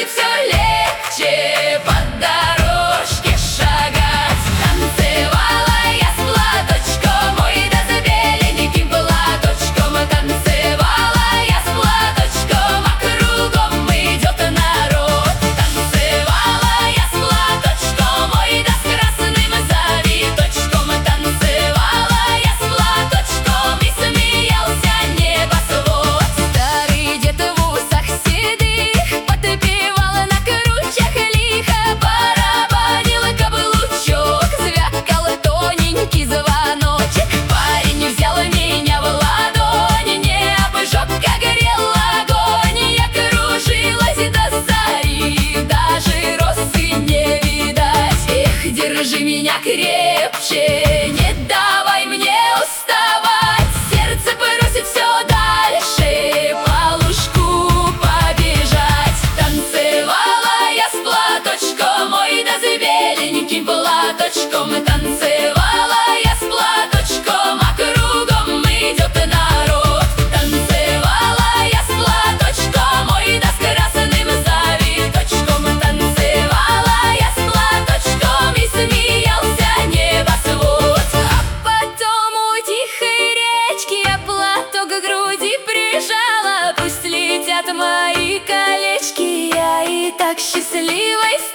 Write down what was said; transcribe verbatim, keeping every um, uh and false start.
бросить все легче, по дорожке шагать. Танцевала я с платочком, ой, да с беленьким платочком. Танцевала я с платочком, а кругом идет народ. Танцевала я с платочком, ой, да с красным завиточком. Танцевала я с платочком, и смеялся небосвод. Старый дед в усах седых подпевал на кручах лихо, барабанил каблучок, звякал тоненький звоночек. Парень взял меня в ладонь, не обжег, как грел огонь. Я кружилась до зари, даже росы не видать. Эх, держи меня крепче, не давай мне уставать. Сердце просит все дальше, по лужку побежать. Танцевала я с платочком, ой, да с беленьким платочком. Танцевала я с платочком, а кругом идет народ. Танцевала я с платочком, ой, да с красным завиточком. Танцевала я с платочком, и смеялся небосвод. А потом у тихой речки я платок к груди прижала. Пусть летят мои колечки, я и так счастливой стала.